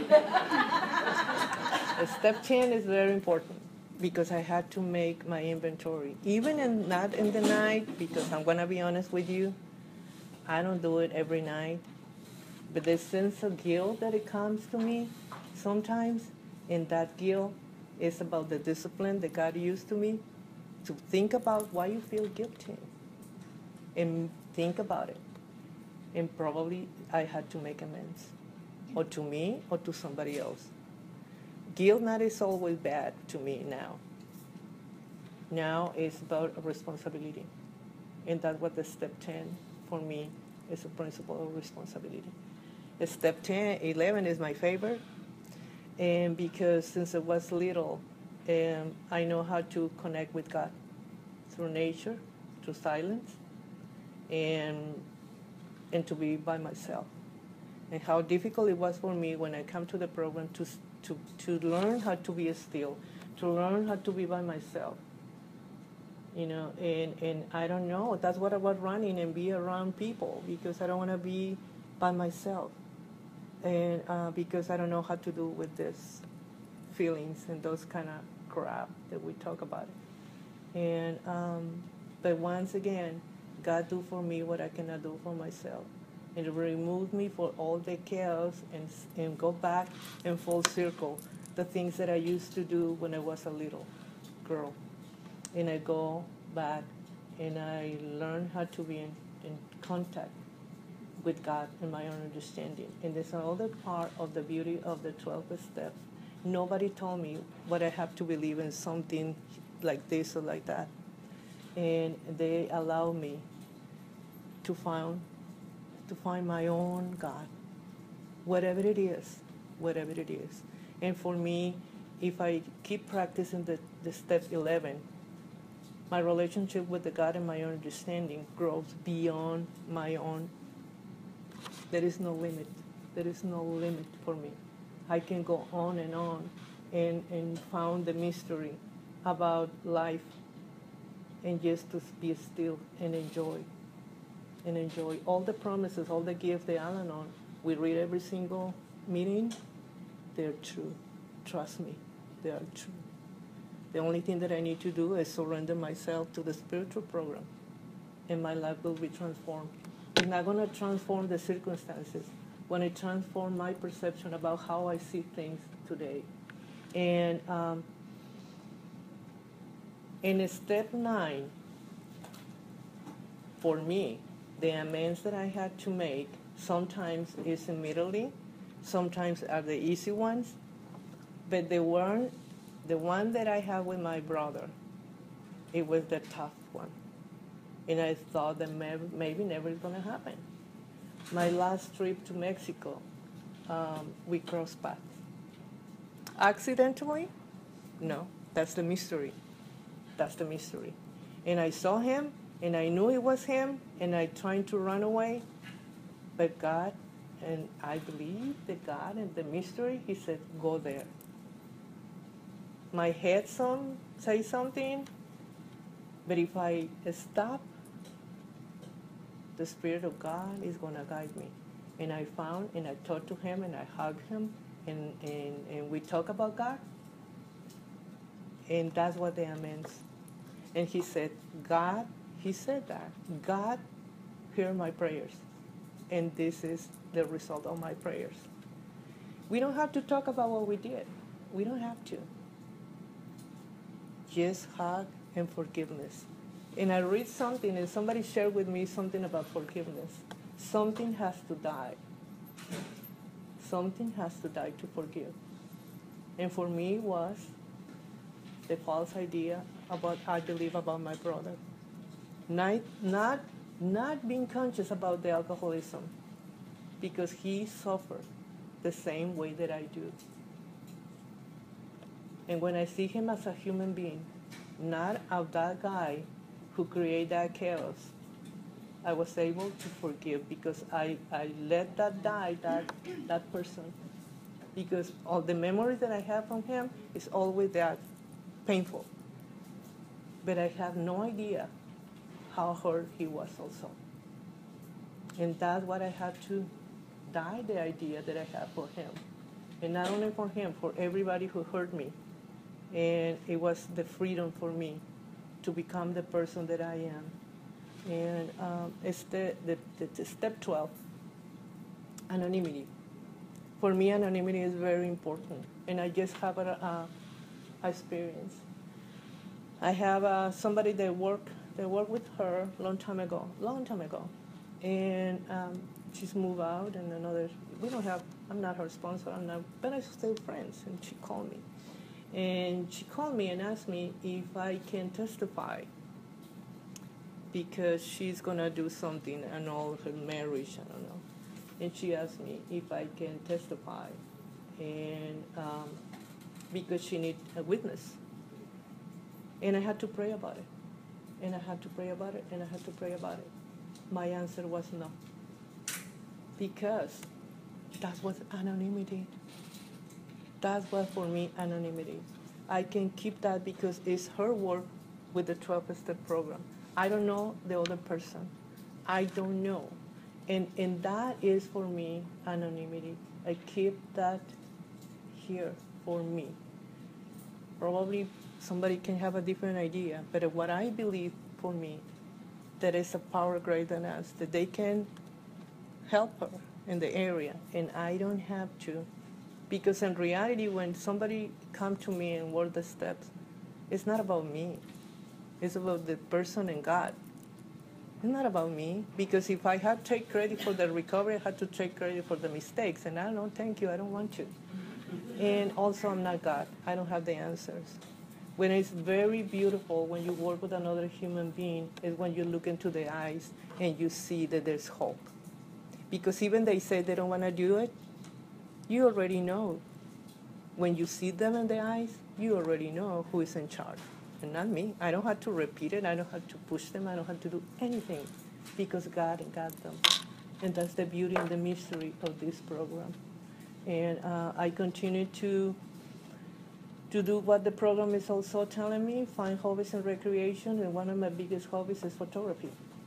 Step ten is very important because I had to make my inventory. Even in, not in the night, because I'm going to be honest with you, I don't do it every night. But the sense of guilt that it comes to me sometimes, and that guilt is about the discipline that God used to me, to think about why you feel guilty. And think about it. And probably I had to make amends, or to me, or to somebody else. Guilt not is always bad to me now. Now it's about a responsibility. And that's what the step ten for me is, a principle of responsibility. The step ten, eleven is my favorite. And because since I was little, um, I know how to connect with God through nature, through silence, and, and to be by myself. And how difficult it was for me when I come to the program to to, to learn how to be still, to learn how to be by myself. You know, and, and I don't know, that's what I was running, and be around people, because I don't want to be by myself. And uh, because I don't know how to do with this feelings and those kind of crap that we talk about. And um, but once again, God do for me what I cannot do for myself. And remove me for all the chaos, and, and go back in full circle the things that I used to do when I was a little girl. And I go back and I learn how to be in, in contact with God and my own understanding. And this is all the part of the beauty of the twelve steps. Nobody told me what I have to believe in, something like this or like that. And they allow me to find to find my own God, whatever it is, whatever it is. And for me, if I keep practicing the, the step eleven, my relationship with the God and my own understanding grows beyond my own. There is no limit. There is no limit for me. I can go on and on and, and found the mystery about life, and just to be still and enjoy. And enjoy all the promises, all the gifts, the Al-Anon we read every single meeting. They're true. Trust me, they are true. The only thing that I need to do is surrender myself to the spiritual program, and my life will be transformed. It's not going to transform the circumstances when it transforms my perception about how I see things today. And um, in step nine, for me, the amends that I had to make sometimes is immediately, sometimes are the easy ones, but the one, the one that I had with my brother, it was the tough one. And I thought that maybe, maybe never is going to happen. My last trip to Mexico, um, we crossed paths. Accidentally? No, that's the mystery. That's the mystery. And I saw him, and I knew it was him, and I tried to run away. But God, and I believe that God and the mystery, he said, go there. My head some, say something, but if I stop, the Spirit of God is going to guide me. And I found, and I talked to him, and I hugged him, and, and, and we talk about God. And that's what the amends. And he said, God, he said that, God, hear my prayers. And this is the result of my prayers. We don't have to talk about what we did. We don't have to. Just hug and forgiveness. And I read something, and somebody shared with me something about forgiveness. Something has to die. Something has to die to forgive. And for me was the false idea about I believe about my brother. Not, not, not being conscious about the alcoholism, because he suffered the same way that I do. And when I see him as a human being, not of that guy who created that chaos, I was able to forgive because I, I let that die, that, that person. Because all the memories that I have from him is always that painful. But I have no idea how hurt he was also. And that's what I had to die, the idea that I have for him. And not only for him, for everybody who hurt me. And it was the freedom for me to become the person that I am. And um, it's the, the, the, the step twelve, anonymity. For me, anonymity is very important. And I just have a, a experience. I have uh, somebody that worked that worked with her a long time ago, long time ago. And um, she's moved out, and another, we don't have, I'm not her sponsor, I'm not, but I'm still friends. And she called me. And she called me and asked me if I can testify because she's going to do something and all her marriage, I don't know. And she asked me if I can testify, and um, because she needs a witness. And I had to pray about it. And I had to pray about it, and I had to pray about it. My answer was no. Because that was anonymity. That's what, for me, anonymity. I can keep that because it's her work with the twelve-step program. I don't know the other person. I don't know. And, and that is, for me, anonymity. I keep that here for me. Probably somebody can have a different idea, but what I believe, for me, that is a power greater than us, that they can help her in the area, and I don't have to. Because in reality, when somebody come to me and work the steps, it's not about me. It's about the person and God. It's not about me. Because if I had to take credit for the recovery, I had to take credit for the mistakes. And I don't, thank you, I don't want to. And also, I'm not God. I don't have the answers. When it's very beautiful, when you work with another human being, is when you look into the eyes and you see that there's hope. Because even they say they don't want to do it, you already know. When you see them in the eyes, you already know who is in charge. And not me. I don't have to repeat it. I don't have to push them. I don't have to do anything because God got them. And that's the beauty and the mystery of this program. And uh, I continue to to do what the program is also telling me, find hobbies and recreation. And one of my biggest hobbies is photography.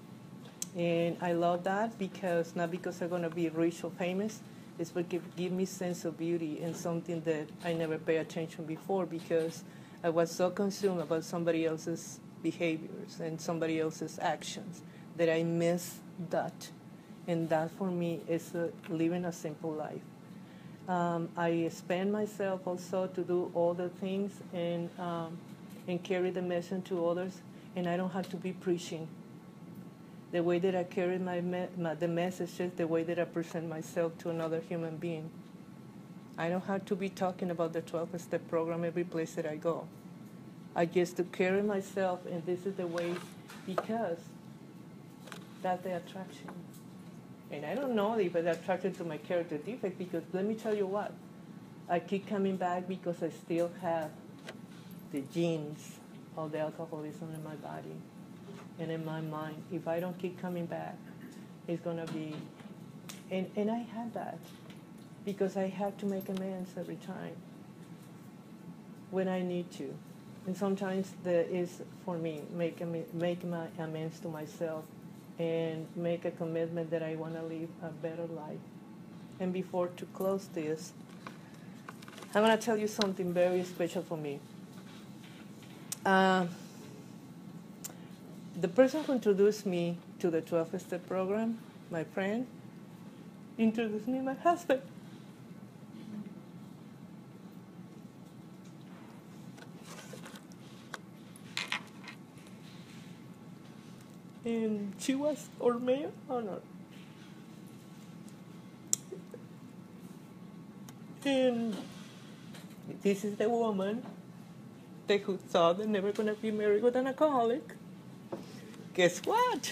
And I love that because, not because I'm going to be rich or famous, it's what give, give me sense of beauty and something that I never pay attention before because I was so consumed about somebody else's behaviors and somebody else's actions that I miss that. And that for me is uh, living a simple life. Um, I spend myself also to do all the things and, um, and carry the message to others, and I don't have to be preaching. The way that I carry my, me- my the messages, the way that I present myself to another human being. I don't have to be talking about the twelve-step program every place that I go. I just to carry myself, and this is the way, because that's the attraction. And I don't know if I'm attracted to my character defect, because let me tell you what, I keep coming back because I still have the genes of the alcoholism in my body and in my mind. If I don't keep coming back, it's going to be, and, and I had that because I have to make amends every time when I need to. And sometimes that is for me, make, make my amends to myself and make a commitment that I want to live a better life. And before to close this, I'm going to tell you something very special for me. Uh, the person who introduced me to the twelve-step program, my friend, introduced me to my husband. And she was our mayor honor. And this is the woman that who thought they're never going to be married with an alcoholic. Guess what?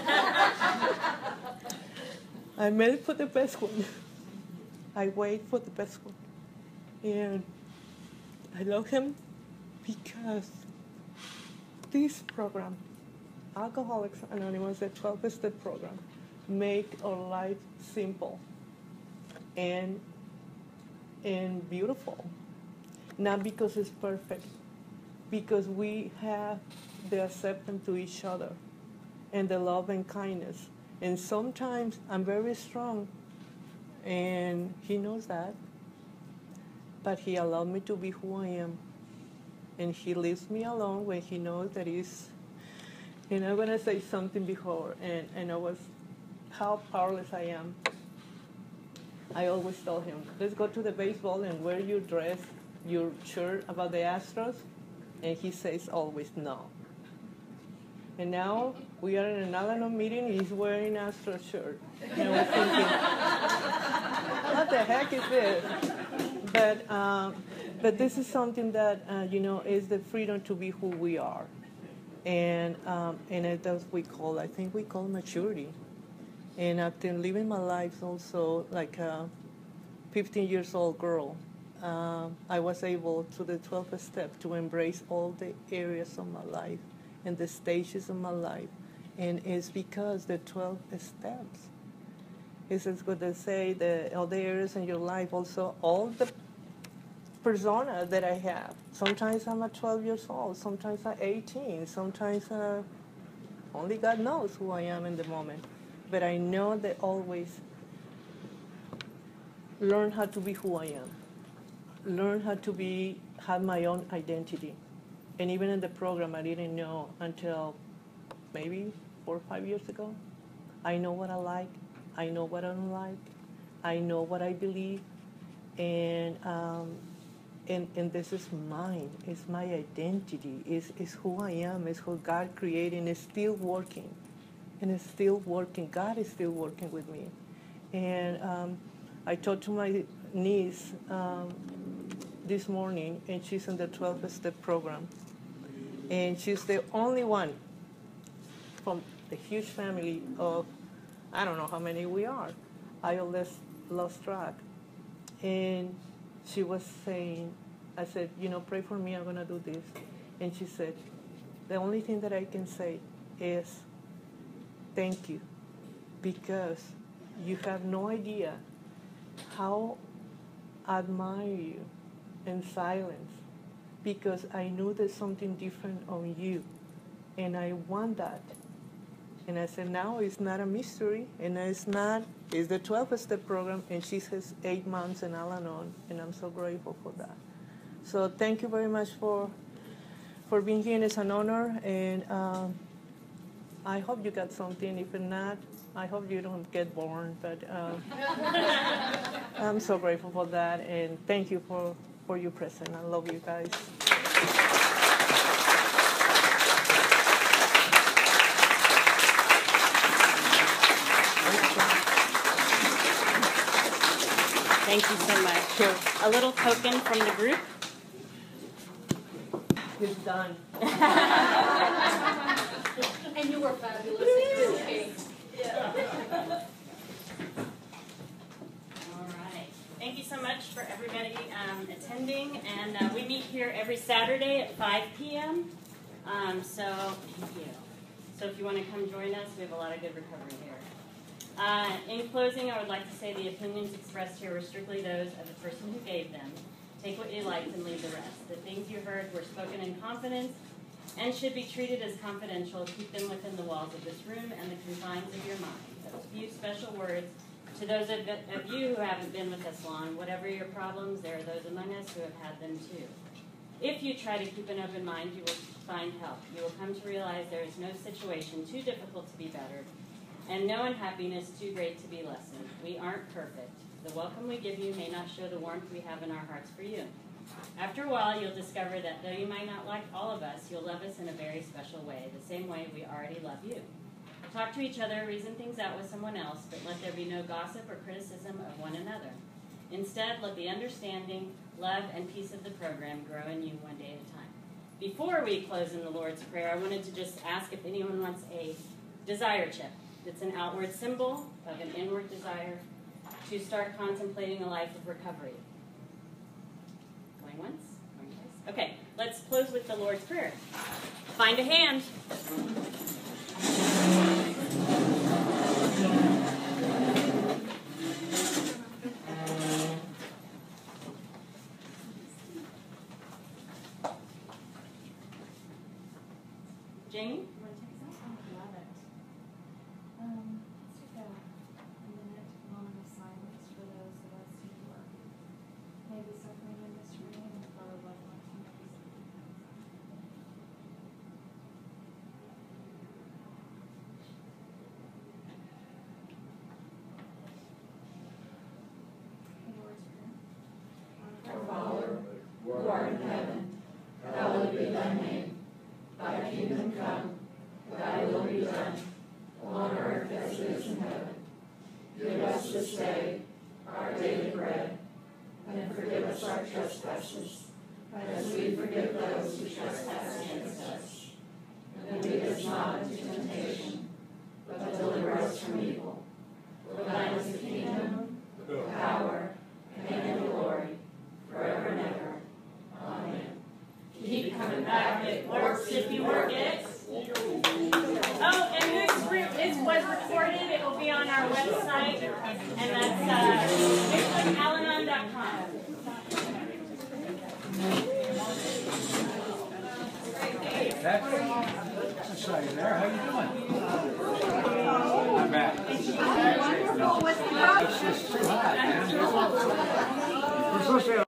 I made for the best one. I wait for the best one. And I love him because this program, Alcoholics Anonymous, the twelve-step program, make our life simple and and beautiful. Not because it's perfect, because we have the acceptance to each other and the love and kindness. And sometimes I'm very strong, and he knows that, but he allowed me to be who I am. And he leaves me alone when he knows that he's, and I'm going to say something before, and, and I was, how powerless I am. I always tell him, let's go to the baseball and wear your dress, your shirt about the Astros, and he says always no. And now we are in an Al-Anon meeting, he's wearing Astros shirt. And we're thinking, what the heck is this? But, um, but this is something that, uh, you know, is the freedom to be who we are. And, um, and it does we call, I think we call maturity. And after living my life also like a fifteen years old girl, uh, I was able to the twelfth step to embrace all the areas of my life and the stages of my life. And it's because the twelve steps. It's as good as say the all the areas in your life, also all the persona that I have. Sometimes I'm at twelve years old, sometimes I'm eighteen, sometimes uh, only God knows who I am in the moment. But I know that always learn how to be who I am. Learn how to be, have my own identity. And even in the program, I didn't know until maybe four or five years ago. I know what I like. I know what I don't like. I know what I believe. And um, and, and this is mine. It's my identity. It's, it's who I am. It's who God created, and it's still working. And it's still working. God is still working with me. And um, I talked to my niece um, this morning, and she's in the twelve-step program. And she's the only one from the huge family of, I don't know how many we are. I always lost track. And she was saying, I said, you know, pray for me, I'm going to do this. And she said, the only thing that I can say is, thank you, because you have no idea how I admire you in silence, because I knew there's something different on you, and I want that. And I said, now it's not a mystery, and it's not, it's the twelve-step program, and she has eight months in Al-Anon, and I'm so grateful for that. So thank you very much for for being here. It's an honor, and um, I hope you got something. If not, I hope you don't get bored. But uh, I'm so grateful for that, and thank you for, for your presence. I love you guys. Thank you so much. Sure. A little token from the group. It's done. And you were fabulous. Okay. Yeah. All right. Thank you so much for everybody um, attending. And uh, we meet here every Saturday at five p.m. Um, so thank you. So if you want to come join us, we have a lot of good recovery here. Uh, in closing, I would like to say the opinions expressed here were strictly those of the person who gave them. Take what you liked and leave the rest. The things you heard were spoken in confidence and should be treated as confidential. Keep them within the walls of this room and the confines of your mind. Those few special words to those of, of you who haven't been with us long. Whatever your problems, there are those among us who have had them too. If you try to keep an open mind, you will find help. You will come to realize there is no situation too difficult to be bettered, and no unhappiness too great to be lessened. We aren't perfect. The welcome we give you may not show the warmth we have in our hearts for you. After a while, you'll discover that though you might not like all of us, you'll love us in a very special way, the same way we already love you. Talk to each other, reason things out with someone else, but let there be no gossip or criticism of one another. Instead, let the understanding, love, and peace of the program grow in you one day at a time. Before we close in the Lord's Prayer, I wanted to just ask if anyone wants a desire chip. It's an outward symbol of an inward desire to start contemplating a life of recovery. Going once, going twice. Okay, let's close with the Lord's Prayer. Find a hand. Jamie? You want to take this out? I love it. Um, let's take a, a minute, moment of silence for those of us who are maybe suffering in this room and for our loved ones who may be suffering outside. The Lord's Prayer. Our Father, who art in heaven, hallowed be thy name. Thy kingdom come, thy will be done, on earth as it is in heaven. Give us this day our daily bread, and forgive us our trespasses, as we forgive those who trespass against us. And lead us not into temptation, but deliver us from evil. For thine is the kingdom, the power, and the glory, forever and ever. Amen. Keep coming back. It works if you work it. Oh, and this group is was recorded. It will be on our website, and that's uh, big book al anon dot com. That's right there. How you doing? I'm back. Wonderful. What's the problem? It's just too hot, man. We're supposed to have